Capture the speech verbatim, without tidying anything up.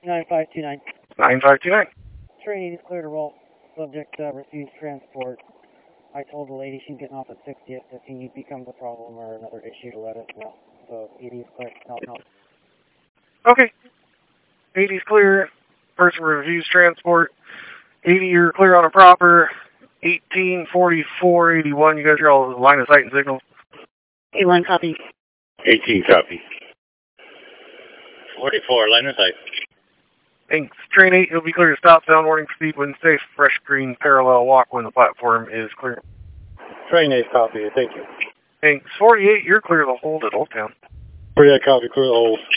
nine five two nine. nine five two nine. Train eight is clear to roll. Subject uh, refused transport. I told the lady she's getting off at sixtieth. If he becomes a problem or another issue to let us know. So eighty is clear. No, no. Okay. eighty is clear. Person refused transport. eighty, you're clear on a proper. eighteen forty-four eighty-one, you guys are all line of sight and signal. eighty-one copy. eighteen copy. forty-four, line of sight. Thanks. Train eight, you'll be clear to stop, sound warning, speed when safe, fresh green, parallel walk when the platform is clear. Train eight copy, thank you. Thanks. forty-eight, you're clear to hold at Old Town. forty-eight copy, clear to hold.